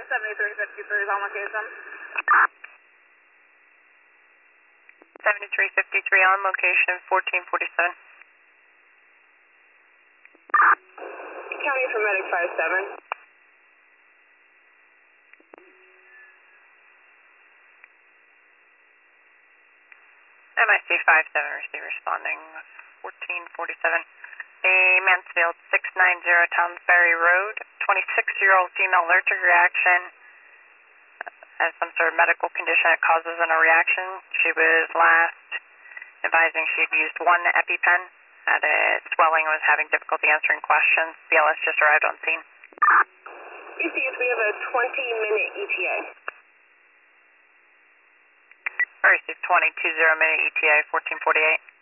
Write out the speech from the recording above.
7353 is on location. 7353 on location, 1447. County for medic 57. MIC 57 receive responding 1447. A Mansfield 690 Townsbury Road, 26-year-old female allergic reaction, has some sort of medical condition that causes a reaction. She was last advising she'd used one EpiPen, had a swelling and was having difficulty answering questions. BLS just arrived on scene. ECS, we have a 20-minute ETA. I received 20-minute ETA, 1448.